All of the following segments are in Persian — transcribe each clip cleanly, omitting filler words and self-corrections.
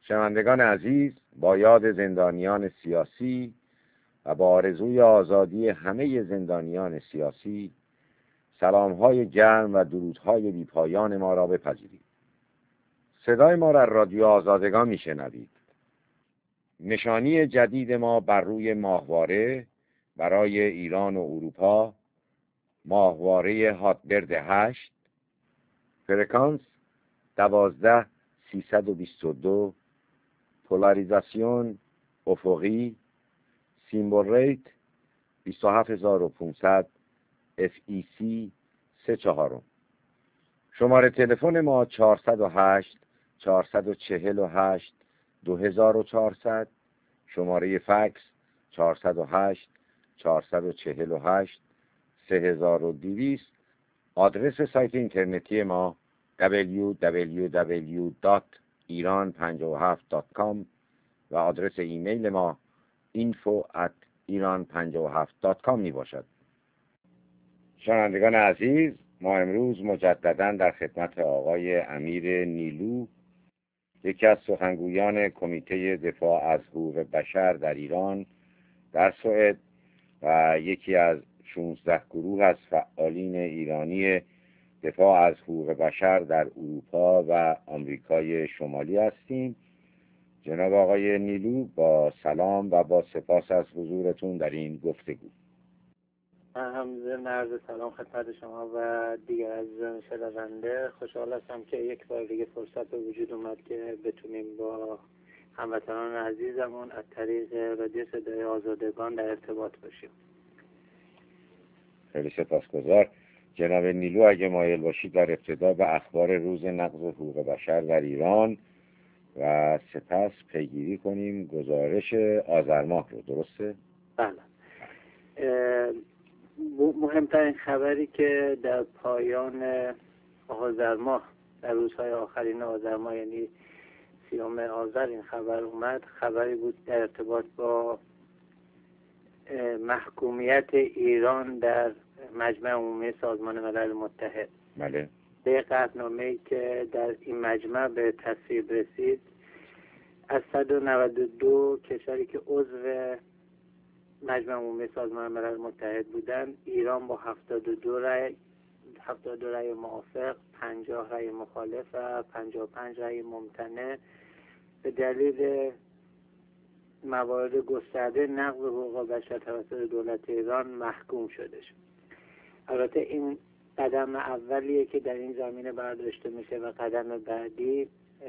شنوندگان عزیز، با یاد زندانیان سیاسی و با آرزوی آزادی همه زندانیان سیاسی، سلام‌های گرم و درودهای بی‌پایان ما را بپذیرید. صدای ما را رادیو آزادگان میشنوید. نشانی جدید ما بر روی ماهواره برای ایران و اروپا، ماهواره هاتبرد 8، فرکانس 12322، پولاریزاسیون افقی، سیمبل ریت 27500، FEC 34. شماره تلفن ما 408 448 2400، شماره فکس 408 448 3200. آدرس سایت اینترنتی ما www.iran57.com و آدرس ایمیل ما info@iran57.com می باشد. شنوندگان عزیز، ما امروز مجددا در خدمت آقای امیر نیلو، یکی از سخنگویان کمیته دفاع از حقوق بشر در ایران در سوئد و یکی از 16 گروه از فعالین ایرانی دفاع از حقوق بشر در اروپا و آمریکای شمالی هستیم. جناب آقای نیلو، با سلام و با سپاس از حضورتون در این گفتگو. من هم عرض سلام خدمت شما و دیگر عزیزان شنونده. خوشحال هستم که یک بار دیگه فرصت به وجود اومد که بتونیم با هموطنان عزیزمون از طریق رادیو صدای آزادگان در ارتباط باشیم. خیلی سپاسگزار. جناب نیلو، اگه مایل باشید در ابتدا به اخبار روز نقض حقوق بشر در ایران و سپس پیگیری کنیم گزارش آذر ماه رو. درسته؟ بله. مهمترین خبری که در پایان آذر ماه، در روزهای آخرین آذر ماه، یعنی 30 آذر این خبر اومد، خبری بود در ارتباط با محکومیت ایران در مجمع عمومی سازمان ملل متحد. بله. به قطعنامه‌ای که در این مجمع به تصویب رسید، از 192 کشوری که عضو مجمع عمومی سازمان ملل متحد بودند، ایران با 72 رأی موافق، 50 رأی مخالف و 55 رأی ممتنع به دلیل موارد گسترده نقض حقوق بشر توسط دولت ایران محکوم شده شد. البته این قدم اولیه که در این زمینه برداشته میشه و قدم بعدی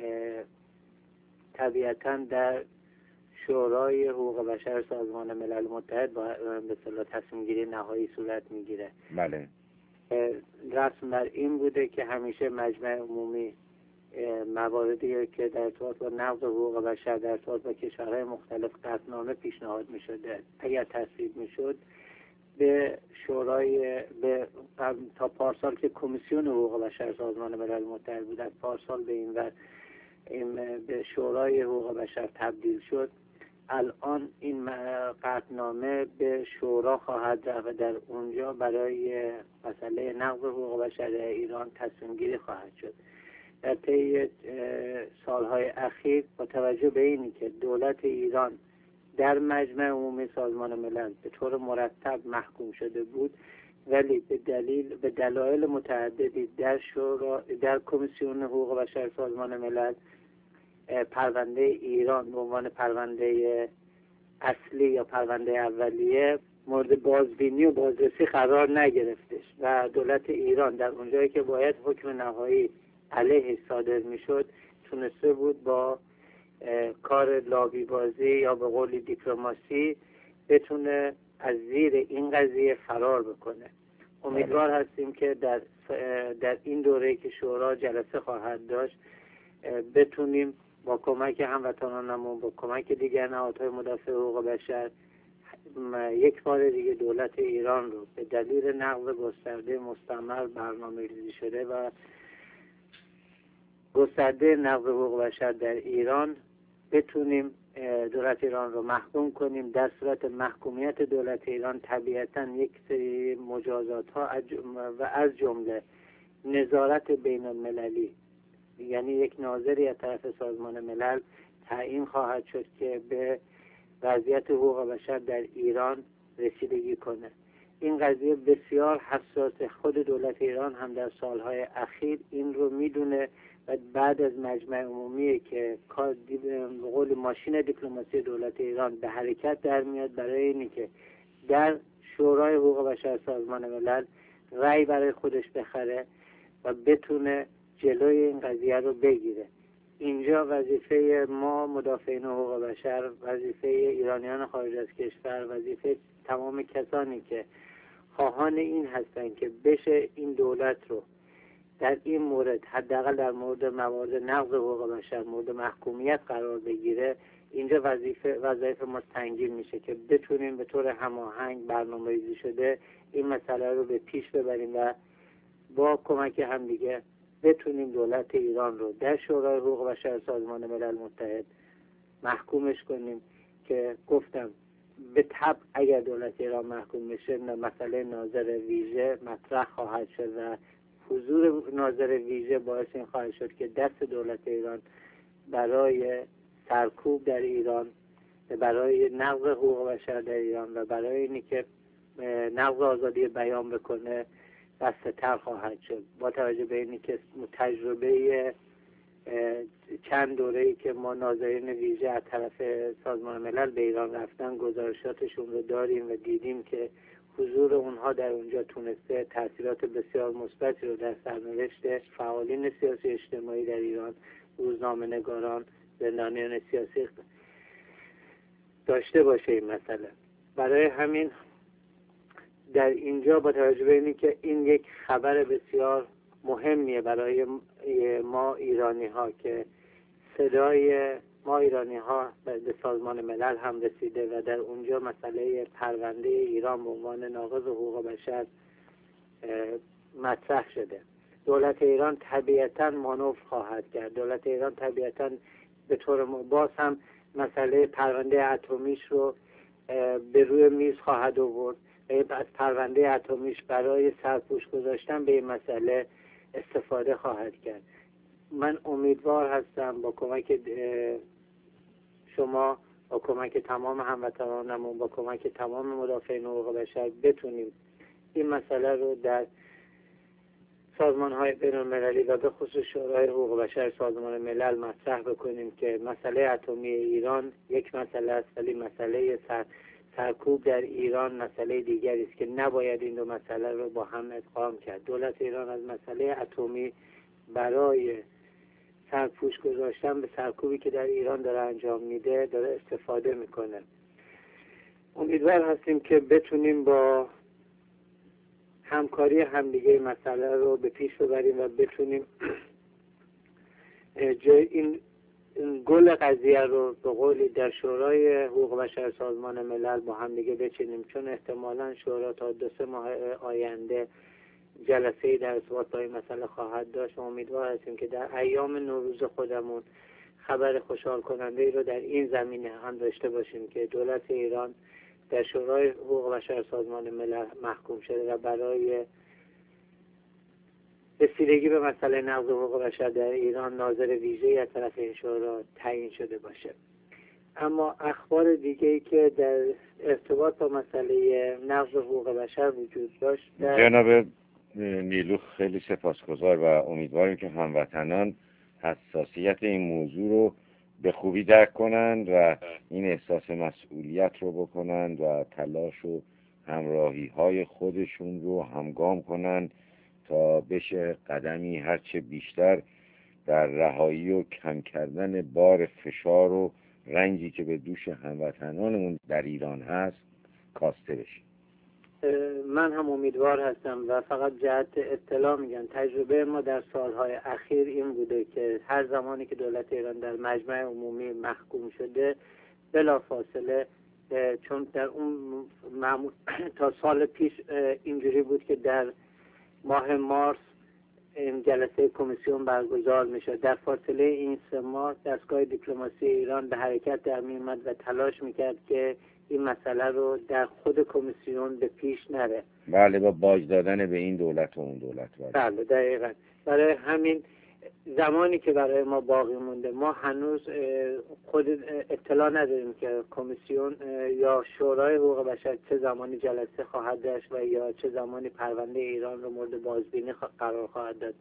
طبیعتاً در شورای حقوق بشر سازمان ملل متحد با به اصطلاح تصمیم گیری نهایی صورت میگیره. بله. رسم بر این بوده که همیشه مجمع عمومی مواردی که در ارتباط با نقض حقوق بشر در ارتباط با کشورهای مختلف قطعنامه پیشنهاد میشده، اگر تصویب میشد به شورای تا پارسال که کمیسیون حقوق بشر سازمان ملل متحد بود، از پارسال به این ور به شورای حقوق بشر تبدیل شد. الان این قطعنامه به شورا خواهد رفت و در اونجا برای مسئله نقض حقوق بشر ایران تصمیم گیری خواهد شد. در طی سالهای اخیر با توجه به اینی که دولت ایران در مجمع عمومی سازمان ملل به طور مرتب محکوم شده بود، ولی به دلایل متعددی در کمیسیون حقوق بشر سازمان ملل پرونده ایران به عنوان پرونده اصلی یا پرونده اولیه مورد بازبینی و بازرسی قرار نگرفتش و دولت ایران در اونجایی که باید حکم نهایی علیه صادر میشد تونسته بود با کار لابی بازی یا به قول دیپلماسی بتونه از زیر این قضیه فرار بکنه. امیدوار هستیم که در این دوره که شورا جلسه خواهد داشت بتونیم با کمک هموطنانمون، با کمک دیگر نهادهای مدافع حقوق بشر، یک بار دیگه دولت ایران رو به دلیل نقض گسترده مستمر برنامه‌ریزی شده و گسترده نقض حقوق بشر در ایران بتونیم دولت ایران رو محکوم کنیم. در صورت محکومیت دولت ایران طبیعتاً یک سری مجازات ها و از جمله نظارت بین المللی، یعنی یک ناظری از طرف سازمان ملل تعیین خواهد شد که به وضعیت حقوق بشر در ایران رسیدگی کنه. این قضیه بسیار حساسه. خود دولت ایران هم در سالهای اخیر این رو میدونه و بعد از مجمع عمومی که به قول ماشین دیپلماسی دولت ایران به حرکت در میاد برای اینی که در شورای حقوق بشر سازمان ملل رأی برای خودش بخره و بتونه جلوی این قضیه رو بگیره. اینجا وظیفه ما مدافعین حقوق بشر، وظیفه ایرانیان خارج از کشور، وظیفه تمام کسانی که خواهان این هستن که بشه این دولت رو در این مورد، حداقل در موارد نقض حقوق بشر، مورد محکومیت قرار بگیره، اینجا وظایف ما سنگین میشه که بتونیم به طور هماهنگ برنامه‌ریزی شده این مسئله رو به پیش ببریم و با کمک همدیگه بتونیم دولت ایران رو در شورای حقوق بشر سازمان ملل متحد محکومش کنیم که گفتم به طبع اگر دولت ایران محکوم بشه مسئله ناظر ویژه مطرح خواهد شد و حضور ناظر ویژه باعث این خواهد شد که دست دولت ایران برای سرکوب در ایران، برای نقض حقوق بشر در ایران و برای اینی که نقض آزادی بیان بکنه بسته تر خواهد شد. با توجه به اینی که تجربه چند دوره‌ای که ما ناظرین ویژه از طرف سازمان ملل به ایران رفتن گزارشاتشون رو داریم و دیدیم که حضور اونها در اونجا تونسته تاثیرات بسیار مثبتی رو در سرنوشت فعالین سیاسی اجتماعی در ایران، روزنامه‌نگاران، زندانیان سیاسی داشته باشه این مسئله. برای همین در اینجا با توجه به اینی که این یک خبر بسیار مهمیه برای ما ایرانی ها که صدای ما ایرانی ها به سازمان ملل هم رسیده و در اونجا مسئله پرونده ایران به عنوان ناقض حقوق بشر مطرح شده. دولت ایران طبیعتاً مانور خواهد کرد. دولت ایران طبیعتاً به طور باز هم مسئله پرونده اتمیش رو به روی میز خواهد آورد و از پرونده اتمیش برای سرپوش گذاشتن به این مسئله استفاده خواهد کرد. من امیدوار هستم با کمک شما، با کمک تمام هموطنانمون، با کمک تمام مدافعین حقوق بشر بتونیم این مسئله رو در سازمان‌های بین‌المللی و به خصوص شورای حقوق بشر سازمان ملل مطرح بکنیم که مسئله اتمی ایران یک مسئله است، ولی مسئله سرکوب در ایران مسئله دیگری است که نباید این دو مسئله رو با هم ادغام کرد. دولت ایران از مسئله اتمی برای سرپوش گذاشتن به سرکوبی که در ایران داره انجام میده داره استفاده میکنه. امیدوار هستیم که بتونیم با همکاری همدیگه مسئله رو به پیش ببریم و بتونیم این گل قضیه رو به قولی در شورای حقوق بشر سازمان ملل با همدیگه بچینیم، چون احتمالاً شورا تا 2-3 ماه آینده جلسه‌ای در ارتباط با این مسئله خواهد داشت و امیدوار هستیم که در ایام نوروز خودمون خبر خوشحال کننده ای رو در این زمینه هم داشته باشیم که دولت ایران در شورای حقوق بشر سازمان ملل محکوم شده و برای رسیدگی به مسئله نقض حقوق بشر در ایران ناظر ویژه‌ای از طرف این شورا تعیین شده باشه. اما اخبار دیگه‌ای که در ارتباط با مسئله نقض حقوق بشر وجود داشت جناب نیلو خیلی سپاسگزار و امیدواریم که هموطنان حساسیت این موضوع رو به خوبی درک کنند و این احساس مسئولیت رو بکنند و تلاش و همراهی های خودشون رو همگام کنند تا بشه قدمی هرچه بیشتر در رهایی و کم کردن بار فشار و رنجی که به دوش هموطنانمون در ایران هست کاسته بشه. من هم امیدوار هستم و فقط جهت اطلاع میگم تجربه ما در سالهای اخیر این بوده که هر زمانی که دولت ایران در مجمع عمومی محکوم شده بلافاصله، چون در اون تا سال پیش اینجوری بود که در ماه مارس این جلسه کمیسیون برگزار میشد، در فاصله این 3 ماه دستگاه دیپلماسی ایران به حرکت در میومد و تلاش میکرد که این مسئله رو در خود کمیسیون به پیش نره. بله، با باج دادن به این دولت و اون دولت. بله دقیقاً. برای همین زمانی که برای ما باقی مونده، ما هنوز خود اطلاع نداریم که کمیسیون یا شورای حقوق بشر چه زمانی جلسه خواهد داشت و یا چه زمانی پرونده ایران رو مورد بازبینی قرار خواهد داد.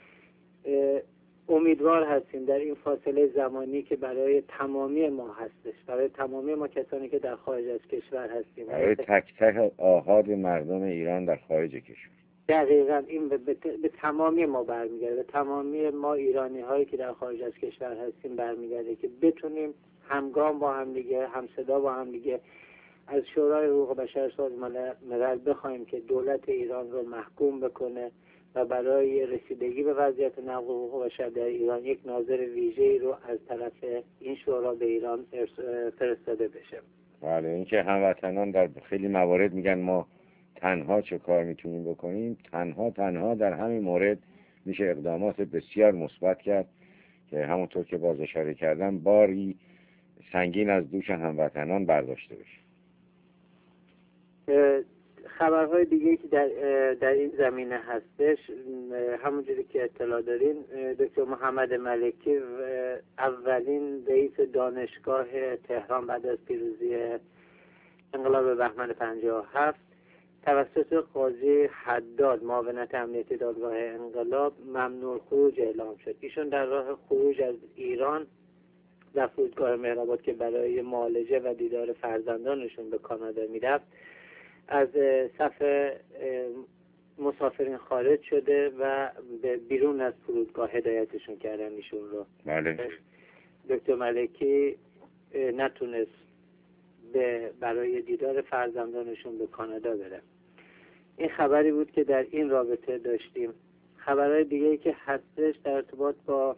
امیدوار هستیم در این فاصله زمانی که برای تمامی ما هستش، برای تمامی ما کسانی که در خارج از کشور هستیم، برای تک تک آحاد مردم ایران در خارج کشور، دقیقاً این به تمامی ما برمیگرده، به تمامی ما ایرانی هایی که در خارج از کشور هستیم برمیگرده که بتونیم همگام با هم دیگه، همصدا با هم دیگه از شورای حقوق بشر سازمان ملل بخوایم که دولت ایران رو محکوم بکنه و برای رسیدگی به وضعیت نقض حقوق بشر در ایران یک ناظر ویژه‌ای رو از طرف این شورا به ایران فرستاده بشه. بله، اینکه هموطنان در خیلی موارد میگن ما تنها چه کار میتونیم بکنیم، تنها در همین مورد میشه اقدامات بسیار مثبت کرد که همونطور که باز اشاره کردم باری سنگین از دوش هموطنان برداشته بشه. خبرهای دیگه که در این زمینه هستش، همونجوری که اطلاع دارین، دکتر محمد ملکی اولین رئیس دانشگاه تهران بعد از پیروزی انقلاب بهمن 57 توسط قاضی حداد معاونت امنیتی دادگاه انقلاب ممنوع خروج اعلام شد. ایشون در راه خروج از ایران در فرودگاه مهرآباد که برای معالجه و دیدار فرزندانشون به کانادا میرفت، از صف مسافرین خارج شده و به بیرون از فرودگاه هدایتشون کردن ایشون رو. بله. دکتر ملکی نتونست برای دیدار فرزندانشون به کانادا بره. این خبری بود که در این رابطه داشتیم. خبرهای دیگه‌ای که هستش در ارتباط با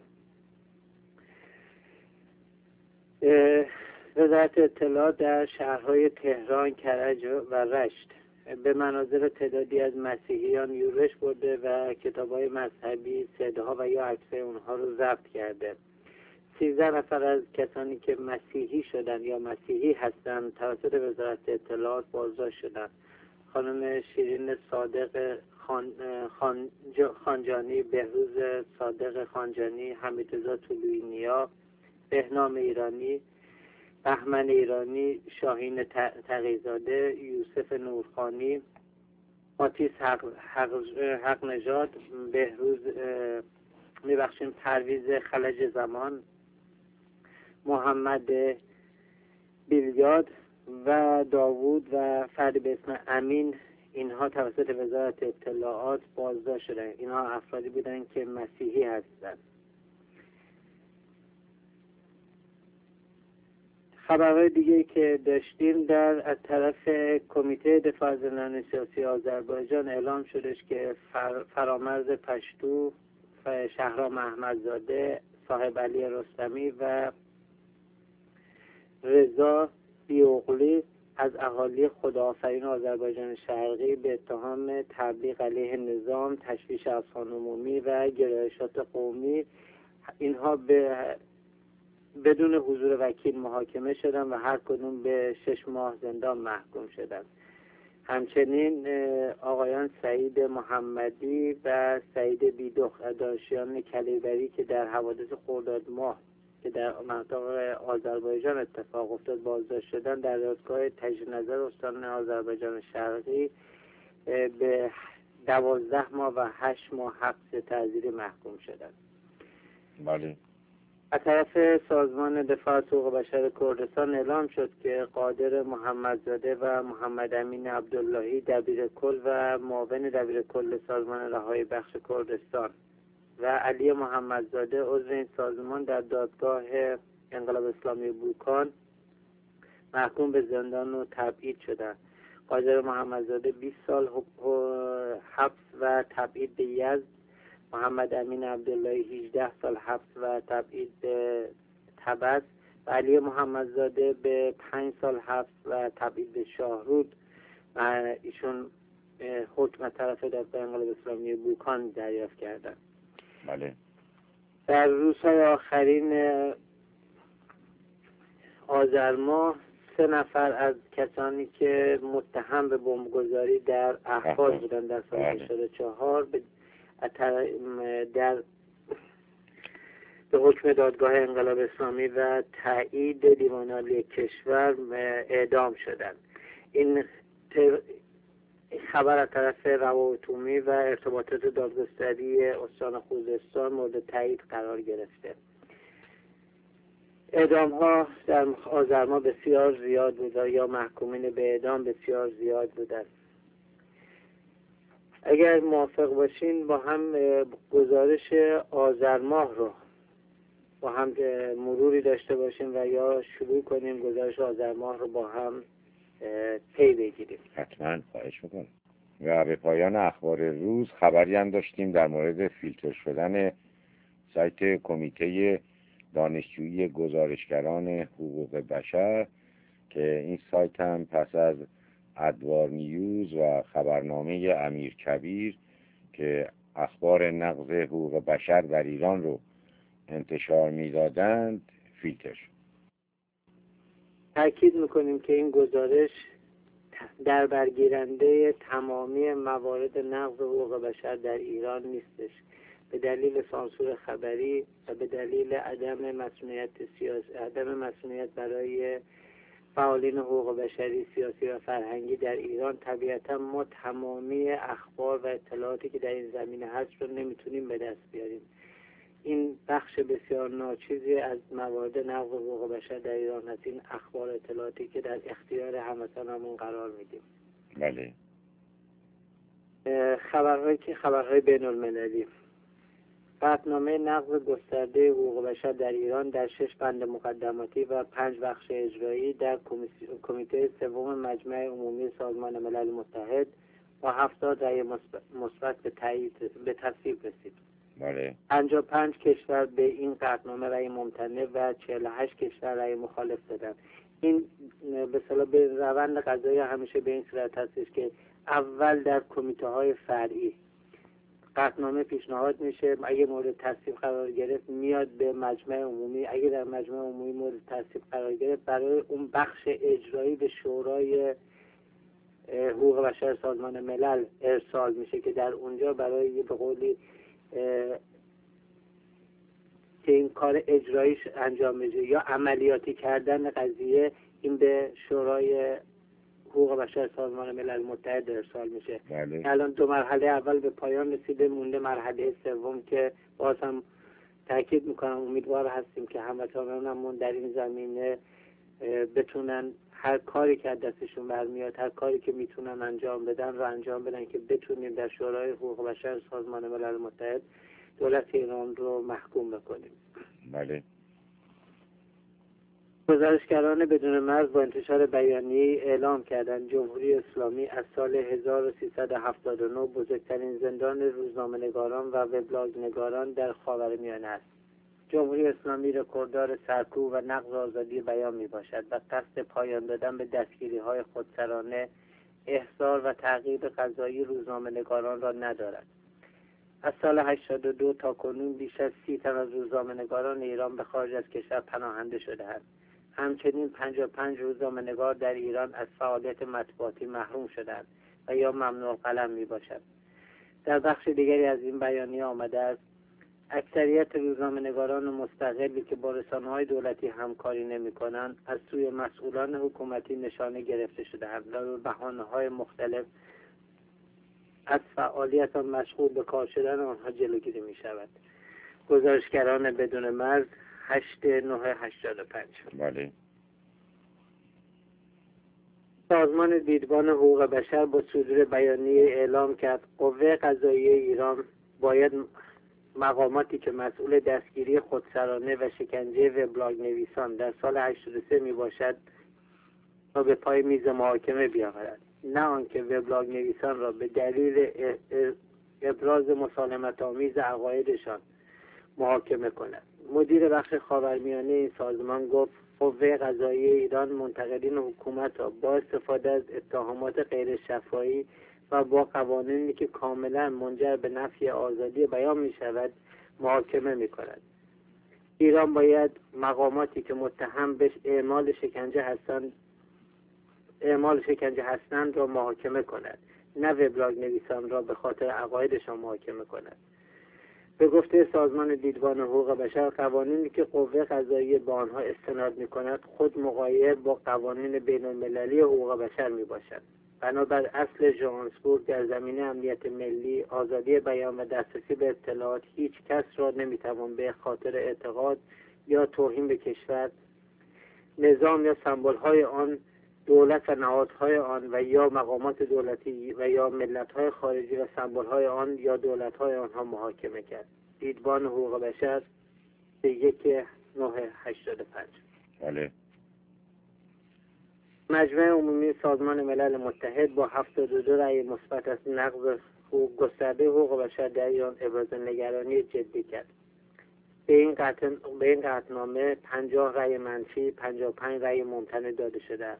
وزارت اطلاعات در شهرهای تهران، کرج و رشت به مناظر تعدادی از مسیحیان یورش برده و کتاب‌های مذهبی، صدها و یا عکسای اونها رو ضبط کرده. 13 نفر از کسانی که مسیحی شدن یا مسیحی هستند توسط وزارت اطلاعات بازداشت شدند. خانم شیرین صادق خانجانی، بهروز صادق خانجانی، حمیدرضا طلویی نیا، بهنام ایرانی، بهمن ایرانی، شاهین تقی‌زاده، یوسف نورخانی، آتیس حق نژاد، بهروز پرویز خلج زمان، محمد بیلیاد و داوود و فردی به اسم امین، اینها توسط وزارت اطلاعات بازداشت شدند. اینها افرادی بودند که مسیحی هستند. خبرهای دیگه که داشتیم از طرف کمیته دفاع از زندانیان سیاسی آذربایجان اعلام شدش که فرامرز پشتو، شهرام احمدزاده، صاحب علی رستمی و رضا بیوغلی از اهالی خداآفرین آذربایجان شرقی به اتهام تبلیغ علیه نظام، تشویش افسان عمومی و گرایشات قومی، اینها بدون حضور وکیل محاکمه شدند و هر کدوم به 6 ماه زندان محکوم شدند. همچنین آقایان سعید محمدی و سعید بیدخ، دانشیان کلیبری که در حوادث خرداد ماه که در منطقه آذربایجان اتفاق افتاد بازداشت شدند، در دادگاه تجدید نظر استان آذربایجان شرقی به 12 ماه و 8 ماه حبس تعزیری محکوم شدند. بله. از طرف سازمان دفاع از حقوق بشر کردستان اعلام شد که قادر محمدزاده و محمد امین عبداللهی دبیرکل و معاون دبیرکل سازمان رهایی بخش کردستان و علی محمدزاده عضو این سازمان در دادگاه انقلاب اسلامی بوکان محکوم به زندان و تبعید شدند. قادر محمدزاده 20 سال حبس و تبعید به یزد، محمد امین عبداللهی 18 حبس و تبعید به طبس و علی محمدزاده به 5 حبس و تبعید به شاهرود و ایشون حکم طرف دادگاه انقلاب اسلامی بوکان دریافت کردند. بله. در روزهای آخرین آذر ماه 3 نفر از کسانی که متهم به بمبگذاری در اهواز بودند در سال 84 در به حکم دادگاه انقلاب اسلامی و تایید دیوان عالی کشور اعدام شدند. این خبر از طرف روابط عمومی و ارتباطات دادگستری استان خوزستان مورد تایید قرار گرفته. اعدام ها در آذر ماه بسیار زیاد بوده یا محکومین به اعدام بسیار زیاد بودند. اگر موافق باشین با هم گزارش آذر ماه رو با هم مروری داشته باشیم و یا شروع کنیم گزارش آذر ماه رو با هم پی بگیریم. حتما، خواهش میکنم. و به پایان اخبار روز خبری هم داشتیم در مورد فیلتر شدن سایت کمیته دانشجویی گزارشگران حقوق بشر که این سایت هم پس از ادوار نیوز و خبرنامه امیرکبیر که اخبار نقض حقوق بشر در ایران رو انتشار میدادند فیلتر شد. تأکید میکنیم که این گزارش در برگیرنده تمامی موارد نقض حقوق بشر در ایران نیستش. به دلیل سانسور خبری و به دلیل عدم مسئولیت سیاسی، عدم مسئولیت برای فعالین حقوق بشری سیاسی و فرهنگی در ایران، طبیعتا ما تمامی اخبار و اطلاعاتی که در این زمینه هست رو نمیتونیم به دست بیاریم. این بخش بسیار ناچیزی از موارد نقض حقوق بشر در ایران است، این اخبار اطلاعاتی که در اختیار هموطنمون قرار میدیم. بله. خبرهای بین المللی. قطعنامه نقض گسترده حقوق بشر در ایران در 6 بند مقدماتی و 5 بخش اجرایی در کمیته سوم مجمع عمومی سازمان ملل متحد با 70 رأی مثبت به تصویب رسید. بله. 55 کشور به این قطعنامه رأی ممتنع و 48 کشور رأی مخالف دادند. این به اصطلاح به روند قضایی همیشه به این صورت هستش که اول در کمیته های فرعی قطعنامه پیشنهاد میشه، اگه مورد تصویب قرار گرفت میاد به مجمع عمومی، اگه در مجمع عمومی مورد تصویب قرار گرفت برای اون بخش اجرایی به شورای حقوق بشر سازمان ملل ارسال میشه که در اونجا برای به قولی که این کار اجراییش انجام بشه یا عملیاتی کردن قضیه، این به شورای حقوق بشر سازمان ملل متحد ارسال میشه. بله. الان 2 مرحله اول به پایان رسیده، مونده مرحله سوم که باز هم تاکید میکنم امیدوار هستیم که هموطنانمون در این زمینه بتونن هر کاری که از دستشون برمیاد، هر کاری که میتونن انجام بدن رو انجام بدن که بتونیم در شورای حقوق بشر سازمان ملل متحد دولت ایران رو محکوم بکنیم. بله. گزارشگران بدون مرز با انتشار بیانیه‌ای اعلام کردند جمهوری اسلامی از سال 1379 بزرگترین زندان روزنامه‌نگاران و وبلاگ‌نگاران در خاورمیانه است. جمهوری اسلامی رکورددار سرکوب و نقض آزادی بیان میباشد و قصد پایان دادن به دستگیری‌های خودسرانه، احضار و تعقیب قضایی روزنامه‌نگاران را ندارد. از سال 82 تا کنون بیش از 30 تن از روزنامه‌نگاران ایران به خارج از کشور پناهنده شده‌اند. همچنین 55 روزنامه‌نگار در ایران از فعالیت مطبوعاتی محروم شدند و یا ممنوع قلم میباشد. در بخش دیگری از این بیانیه آمده است اکثریت روزنامه‌نگاران مستقلی که با رسانه‌های دولتی همکاری نمی‌کنند از سوی مسئولان حکومتی نشانه گرفته شده‌اند و به بهانه‌های مختلف از فعالیت مشغول به کار شدن آنها جلوگیری می‌شود. گزارشگران بدون مرز 8/9/85. بله. سازمان دیدبان حقوق بشر با صدور بیانیه اعلام کرد قوه قضاییه ایران باید مقاماتی که مسئول دستگیری خودسرانه و شکنجه وبلاگ نویسان در سال 83 می باشد را به پای میز محاکمه بیاورد، نه آنکه وبلاگ نویسان را به دلیل ابراز مسالمت آمیز عقایدشان محاکمه کند. مدیر بخش خاورمیانه این سازمان گفت قوه قضاییه ایران منتقدین حکومت را با استفاده از اتهامات غیر شفاهی و با قوانینی که کاملا منجر به نفی آزادی بیان می شود محاکمه می کند. ایران باید مقاماتی که متهم به اعمال شکنجه هستند را محاکمه کند، نه وبلاگ نویسان را به خاطر عقایدشان محاکمه کند. به گفته سازمان دیدبان حقوق بشر، قوانینی که قوه قضاییه به آنها استناد می‌کند خود مغایر با قوانین بین‌المللی حقوق بشر میباشد. بنابر اصل ژوهانسبورگ در زمینه امنیت ملی، آزادی بیان و دسترسی به اطلاعات، هیچ کس را نمیتوان به خاطر اعتقاد یا توهین به کشور، نظام یا سمبول‌های آن، دولت و نهادهای آن و یا مقامات دولتی و یا ملت‌های خارجی و سمبول‌های آن یا دولت‌های آنها محاکمه کرد. دیدبان حقوق بشر 1985. بله. مجمع عمومی سازمان ملل متحد با 72 رأی مثبت از نقض گسترده حقوق بشر در ایران ابراز نگرانی جدی کرد. به این قطعنامه 50 رأی منفی، 55 رأی ممتنع داده شده است.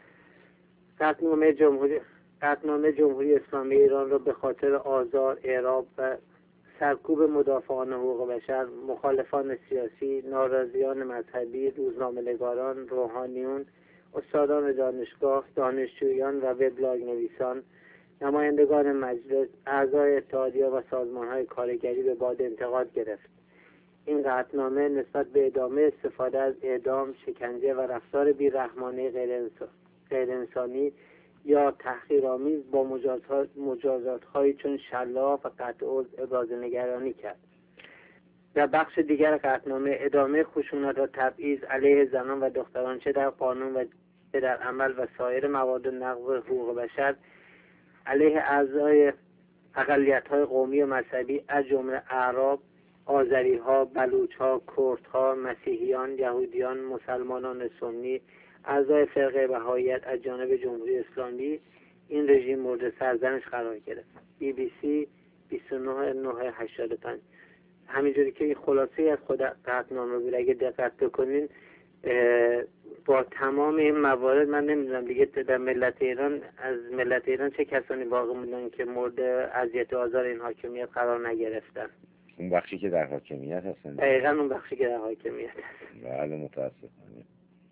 قطعنامه جمهوری اسلامی ایران را به خاطر آزار، اعراب و سرکوب مدافعان حقوق بشر، مخالفان سیاسی، ناراضیان مذهبی، روزنامه‌نگاران، روحانیون، استادان دانشگاه، دانشجویان و وبلاگ نویسان، نمایندگان مجلس، اعضای اتحادیه و سازمان‌های کارگری به باد انتقاد گرفت. این قطعنامه نسبت به ادامه استفاده از اعدام، شکنجه و رفتار بی‌رحمانه غیرانسانی یا تحقیرآمیز با مجازات‌هایی چون شلاق و قطع عضو ابراز نگرانی کرد. در بخش دیگر قطعنامه ادامه خشونت و تبعیض علیه زنان و دختران چه در قانون و چه در عمل و سایر مواد نقض حقوق بشر علیه اعضای اقلیت‌های قومی و مذهبی از جمله اعراب، آذری‌ها، بلوچ‌ها، کردها، مسیحیان، یهودیان، مسلمانان سنی، اعضای فرقه بهائیت از جانب جمهوری اسلامی این رژیم مورد سرزنش قرار گرفت. BBC 29/9/85. همینجوری که این خلاصه از خود قطعنامه بود. اگه دقت بکنین با تمام این موارد من نمیدونم دیگه در ملت ایران، از ملت ایران چه کسانی باقی موندن که مورد اذیت و آزار این حاکمیت قرار نگرفتن. اون بخشی که در حاکمیت هستن. دقیقاً اون بخشی که در حاکمیت هست. بله متاسفانه.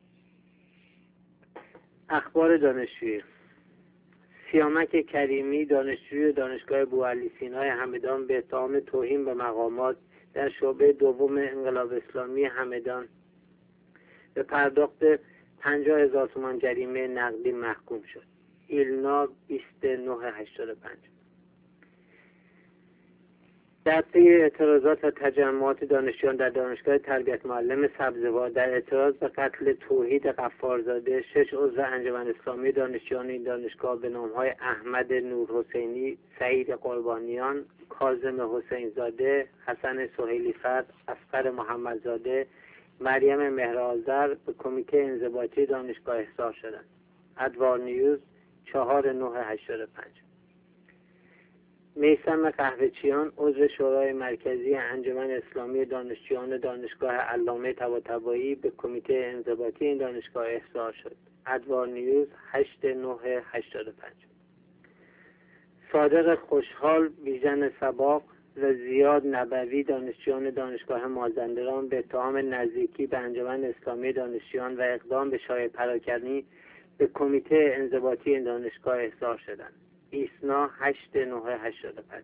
اخبار دانشجویی. سیامک کریمی، دانشجوی دانشگاه بوعلی سینای همدان، به اتهام توهین به مقامات در شعبه دوم انقلاب اسلامی همدان به پرداخت 50,000 تومان جریمه نقدی محکوم شد. ایلنا 29/85. در پی اعتراضات و تجمعات دانشجویان در دانشگاه تربیت معلم سبزوار در اعتراض به قتل توحید غفارزاده، 6 عضو انجمن اسلامی دانشجویان این دانشگاه به نام‌های احمد نورحسینی، سعید قربانیان، کاظم حسینزاده، حسن سهیلی فرد، اصغر محمدزاده، مریم مهرآذر به کمیته انضباطی دانشگاه احضار شدند. ادوار نیوز 4/9/85. میثم قهوه‌چیان، عضو شورای مرکزی انجمن اسلامی دانشجویان دانشگاه علامه طباطبایی به کمیته انضباطی این دانشگاه احضار شد. ادوار نیوز 8/9/85. صادق خوشحال، بیژن سباق و زیاد نبوی، دانشجویان دانشگاه مازندران به اتهام نزدیکی به انجمن اسلامی دانشجویان و اقدام به شایعه پراکنی به کمیته انضباطی این دانشگاه احضار شدند. ایسنا 8/9/85.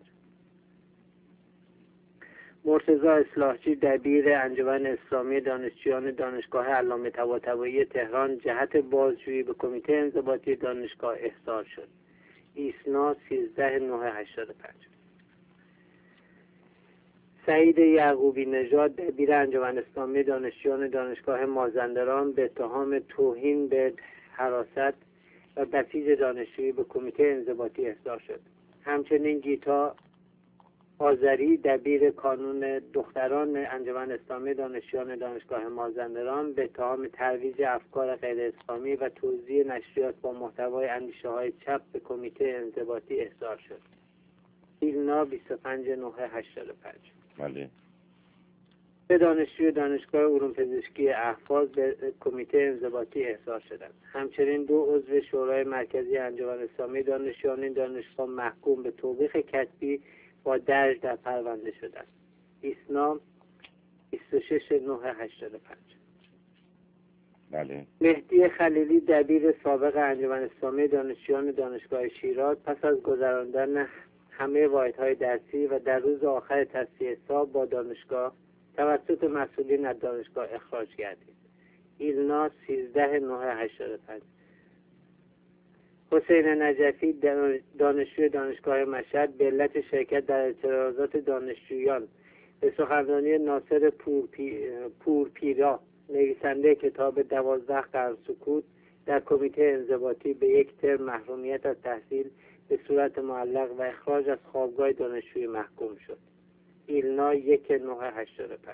مرتضی اصلاحچی، دبیر انجمن اسلامی دانشجویان دانشگاه علامه طباطبایی تهران، جهت بازجویی به کمیته انضباطی دانشگاه احضار شد. ایسنا 13/9/85. سعید یعقوبی نژاد، دبیر انجمن اسلامی دانشجویان دانشگاه مازندران به اتهام توهین به حراست و بسیج دانشجویی به کمیته انضباطی احضار شد. همچنین گیتا آذری، دبیر کانون دختران انجمن اسلامی دانشجویان دانشگاه مازندران به اتهام ترویج افکار غیر اسلامی و توزیع نشریات با محتوای اندیشه‌های چپ به کمیته انضباطی احضار شد. ایلنا 25/9/85. بله. به دانشجوی دانشگاه علوم پزشکی اهواز به کمیته انضباطی احضار شدند. همچنین 2 عضو شورای مرکزی انجمن اسلامی دانشجویان این دانشگاه محکوم به توبیخ کتبی با درج در پرونده شدند. ایسنا 26/9/85. بله. مهدی خلیلی، دبیر سابق انجمن اسلامی دانشجویان دانشگاه شیراز، پس از گذراندن همه واحدهای درسی و در روز آخر تصفیه حساب با دانشگاه توسط مسئولین از دانشگاه اخراج گردید. ایلنا 13/9/85. حسین نجفی دانشجوی دانشگاه مشهد به علت شرکت در اعتراضات دانشجویان به سخنرانی ناصر پورپیرا نویسنده کتاب 12 قرن سکوت در کمیته انضباطی به 1 ترم محرومیت از تحصیل به صورت معلق و اخراج از خوابگاه دانشجویی محکوم شد. ایلنا 1/9/85.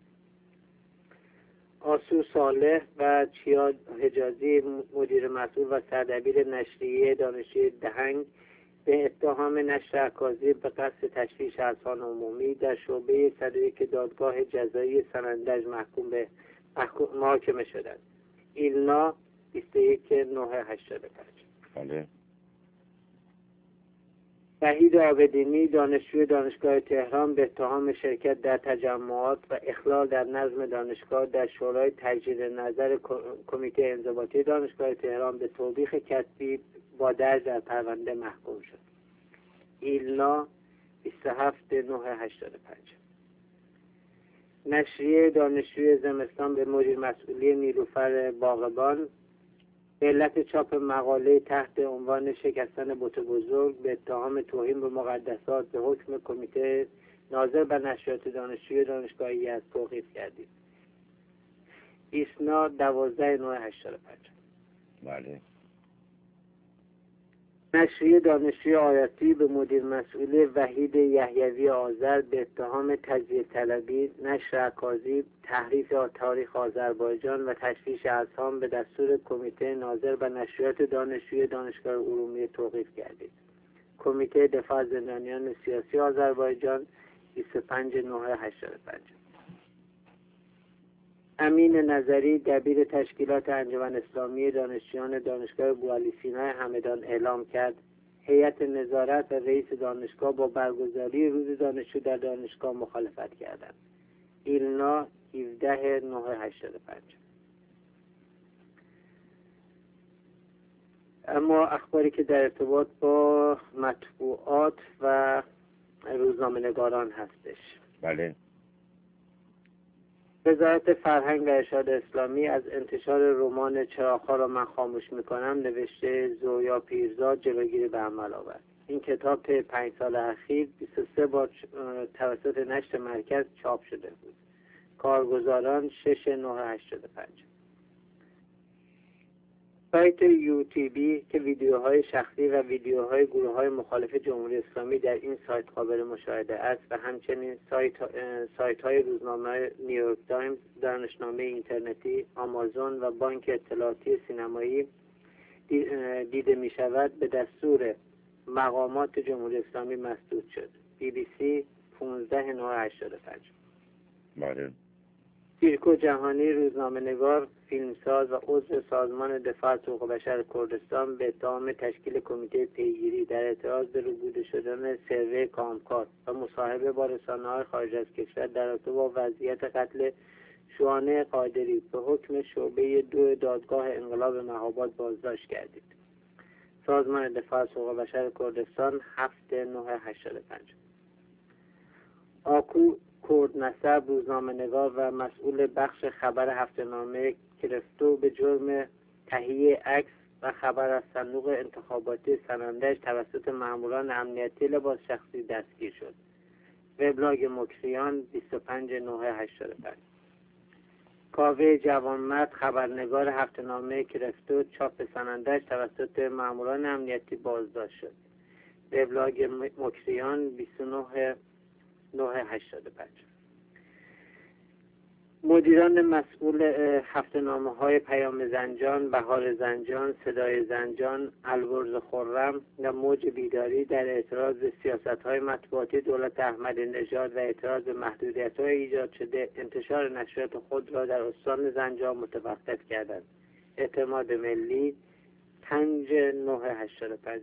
آسو صالح و چیا حجازی مدیر مسئول و سردبیر نشریه دانشجوی دهنگ به اتهام نشر اکاذیب به قصد تشویش اذهان عمومی در شعبه 101 دادگاه جزایی سنندج محاکمه شدند. ایلنا 21/9/85. بله. وحید عابدینی دانشجوی دانشگاه تهران به اتهام شرکت در تجمعات و اخلال در نظم دانشگاه در شورای تجدید نظر کمیته انضباطی دانشگاه تهران به توبیخ کسبی با درج در پرونده محکوم شد. ایلنا 27/9/85. نشریه دانشجوی زمستان به مدیر مسئولی نیلوفر باغبان به علت چاپ مقاله تحت عنوان شکستن بت بزرگ به اتهام توهین به مقدسات به حکم کمیته ناظر بر نشریات دانشجوی دانشگاه یزد توقیف کردید. ایسنا 12/9/85. بله. نشریه دانشجوی آیاتی به مدیر مسئولی وحید یحیوی آذر به اتهام تجزیه طلبی، نشر اکاذیب، تحریف تاریخ آذربایجان و تشویش اذهان به دستور کمیته ناظر بر نشریات دانشجوی دانشگاه ارومیه توقیف کردید. کمیته دفاع از زندانیان سیاسی آذربایجان 25/9/85. امین نظری دبیر تشکیلات انجمن اسلامی دانشجویان دانشگاه بوعلی سینای همدان اعلام کرد هیئت نظارت و رئیس دانشگاه با برگزاری روز دانشجو در دانشگاه مخالفت کردند. ایلنا 17/9/85. اما اخباری که در ارتباط با مطبوعات و روزنامه‌نگاران هستش. بله. وزارت فرهنگ و ارشاد اسلامی از انتشار رمان چراغ‌ها را من خاموش می‌کنم نوشته زویا پیرزاد جلوگیری به عمل آورد. این کتاب طی 5 سال اخیر 23 بار توسط نشر مرکز چاپ شده بود. کارگزاران 6/9/85. سایت یوتیوبی که ویدیوهای شخصی و ویدیوهای گروه‌های مخالف جمهوری اسلامی در این سایت قابل مشاهده است و همچنین سایت‌های روزنامه نیویورک تایمز، دانشنامه اینترنتی، آمازون و بانک اطلاعاتی سینمایی دیده می‌شود به دستور مقامات جمهوری اسلامی مسدود شد. BBC 15/9/85. بله. پیرکو جهانی روزنامه‌نگار، فیلمساز و عضو سازمان دفاع از حقوق بشر کردستان به اتهام تشکیل کمیته پیگیری در اعتراض به ربوده شدن سروی کامکار و مصاحبه با رسانه‌های خارج از کشور در رابطه با وضعیت قتل شوانه قادری به حکم شعبه 2 دادگاه انقلاب مهاباد بازداشت گردید. سازمان دفاع از حقوق بشر کردستان 7/9/85. آکو کردنسب روزنامه‌نگار و مسئول بخش خبر هفته‌نامه کرفتو به جرم تهیه عکس و خبر از صندوق انتخاباتی سنندج توسط ماموران امنیتی لباس شخصی دستگیر شد. وبلاگ مکریان 25/9/85. کاوه جوانمرد خبرنگار هفته‌نامه کرفتو چاپ سنندج توسط ماموران امنیتی بازداشت شد. وبلاگ مکریان 29/9/85. مدیران مسئول هفته‌نامه‌های پیام زنجان، بهار زنجان، صدای زنجان، البرز خرم و موج بیداری در اعتراض به سیاست‌های مطبوعاتی دولت احمدی نژاد و اعتراض به محدودیت‌های ایجاد شده انتشار نشریات خود را در استان زنجان متوقف کردند. اعتماد ملی 5/9/85.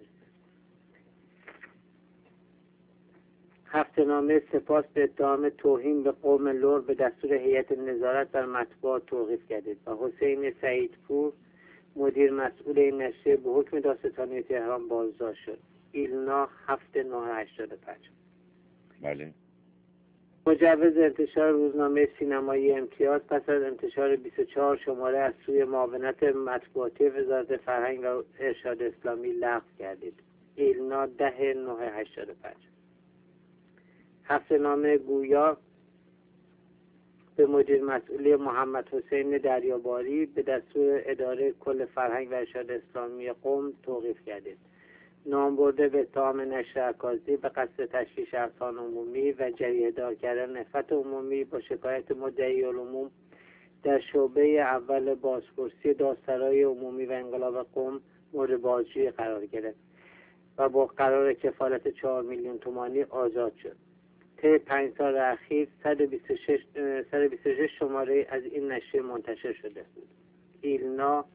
هفته‌نامه سپاس به اتهام توهین به قوم لر به دستور هیئت نظارت بر مطبوعات توقیف گردید و حسین سعیدپور مدیر مسئول این نشریه به حکم دادستانی تهران بازداشت شد. ایلنا 7985. بله. مجوز انتشار روزنامه سینمایی امتیاز پس از انتشار 24 شماره از سوی معاونت مطبوعاتی وزارت فرهنگ و ارشاد اسلامی لغو کردید. ایلنا 10/9/85. هفته‌نامه گویا به مدیر مسئولی محمد حسین دریاباری به دستور اداره کل فرهنگ و ارشاد اسلامی قم توقیف کردید. نام برده به اتهام نشر اکاذیب به قصد تشویش اذهان عمومی و جریحه‌دار کردن نفرت عمومی با شکایت مدعی العموم در شعبه اول بازپرسی دادسرای عمومی و انقلاب قم مورد بازجویی قرار گرفت و با قرار کفالت 4 میلیون تومانی آزاد شد. طی 5 سال اخیر 126 شماره از این نشریه منتشر شده بود. ایلنا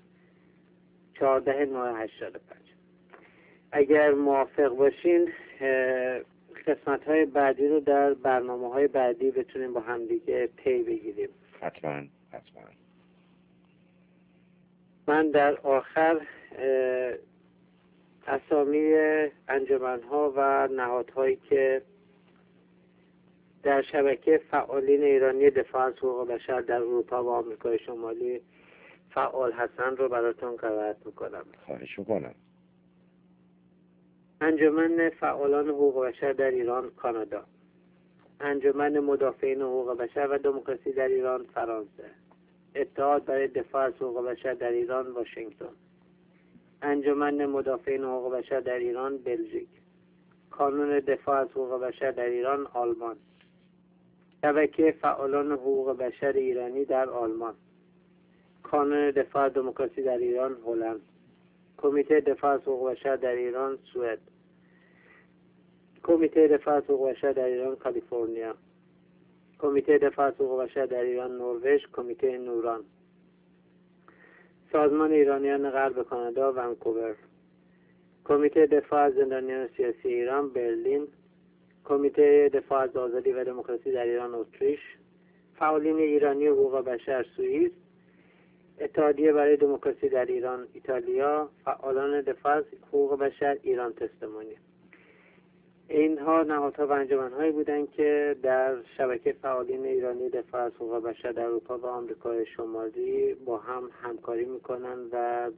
14/9/85. اگر موافق باشین قسمت‌های بعدی رو در برنامه‌های بعدی بتونیم با همدیگه پی بگیریم. حتما. من در آخر اسامی انجمن‌ها و نهادهایی که در شبکه فعالین ایرانی دفاع از حقوق بشر در اروپا و آمریکای شمالی فعال هستند رو براتون قرائت میکنم. خواهش میکنم. انجمن فعالان حقوق بشر در ایران کانادا، انجمن مدافعین حقوق بشر و دموکراسی در ایران فرانسه، اتحاد برای دفاع از حقوق بشر در ایران واشنگتن، انجمن مدافعین حقوق بشر در ایران بلژیک، کانون دفاع از حقوق بشر در ایران آلمان، شبکه فعالان حقوق بشر ایرانی در آلمان، کانون دفاع از دموکراسی در ایران هلند، کمیته دفاع از حقوق بشر در ایران سوئد، کمیته دفاع از حقوق بشر در ایران کالیفرنیا، کمیته دفاع از حقوق بشر در ایران نروژ، کمیته نوران، سازمان ایرانیان غرب کانادا ونکوور، کمیته دفاع از زندانیان سیاسی ایران برلین، کمیته دفاع از آزادی و دموکراسی در ایران اتریش، فعالین ایرانی حقوق بشر سوئیس، اتحادیه برای دموکراسی در ایران ایتالیا، فعالان دفاع از حقوق بشر ایران تستمونی. اینها نهادها و انجمن‌هایی بودند که در شبکه فعالین ایرانی دفاع از حقوق بشر در اروپا و آمریکای شمالی با هم همکاری می‌کنند و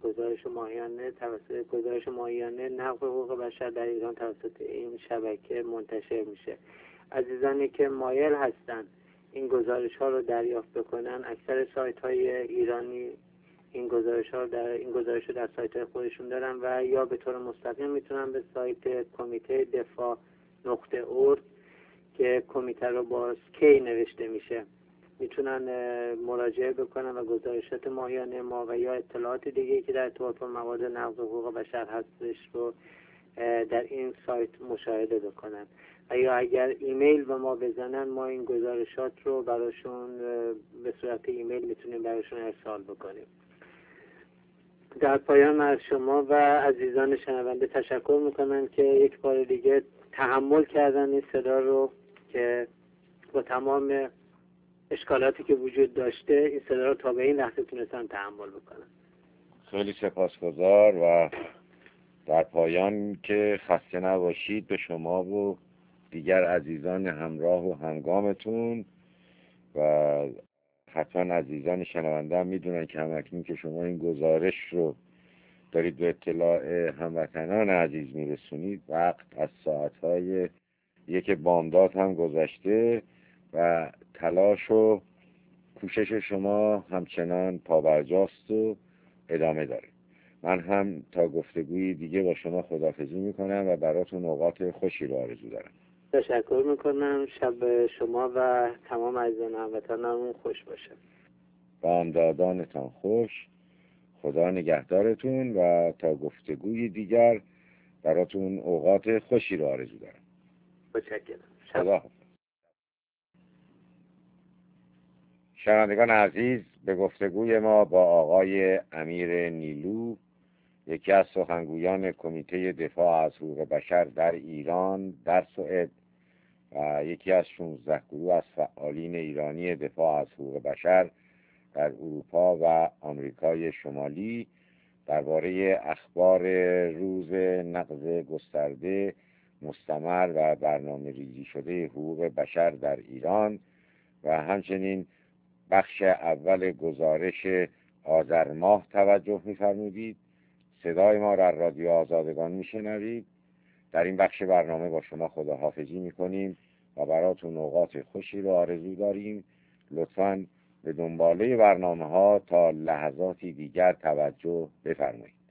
گزارش ماهیانه نقض حقوق بشر در ایران توسط این شبکه منتشر میشه. عزیزانی که مایل هستند این گزارش‌ها رو دریافت بکنن، اکثر سایت‌های ایرانی این گزارش رو در سایت خودشون دارن و یا به طور مستقیم میتونن به سایت کمیته دفاع .org که کمیته رو با کی نوشته میشه میتونن مراجعه بکنن و گزارشات ماهیانه ما و یا اطلاعات دیگه که در ارتباط با مواد نقض حقوق بشر هستش رو در این سایت مشاهده بکنن. یا اگر ایمیل به ما بزنن ما این گزارشات رو براشون به صورت ایمیل میتونیم براشون ارسال بکنیم. در پایان از شما و عزیزان شنونده تشکر میکنم که یک بار دیگه تحمل کردن این صدا رو که با تمام اشکالاتی که وجود داشته این صدا رو تا به این لحظه تونستن تحمل بکنن. خیلی سپاسگزار و در پایان که خسته نباشید به شما و دیگر عزیزان همراه و همگامتون و حتما عزیزان شنونده هم میدونن که همکنون که شما این گزارش رو دارید به اطلاع هموطنان عزیز میرسونید وقت از ساعتهای 1 بامداد هم گذشته و تلاش و کوشش شما همچنان پابرجاست و ادامه داره. من هم تا گفتگوی دیگه با شما خداحافظی میکنم و براتون اوقات خوشی رو آرزو دارم. تشکر میکنم. شب شما و تمام عزیزان هموطنان خوش باشه. بامدادانتان خوش. خدا نگهدارتون و تا گفتگوی دیگر براتون اوقات خوشی رو آرزو دارم. متشکرم. خدا. شنوندگان عزیز، به گفتگوی ما با آقای امیر نیلو، یکی از سخنگویان کمیته دفاع از حقوق بشر در ایران در سوئد و یکی از 16 گروه از فعالین ایرانی دفاع از حقوق بشر در اروپا و آمریکای شمالی درباره اخبار روز نقض گسترده، مستمر و برنامه ریزی شده حقوق بشر در ایران و همچنین بخش اول گزارش آذر ماه توجه می‌فرمودید. صدای ما را رادیو آزادگان میشنوید. در این بخش برنامه با شما خداحافظی میکنیم و براتون اوقات خوشی رو آرزو داریم. لطفاً به دنباله برنامه ها تا لحظاتی دیگر توجه بفرمایید.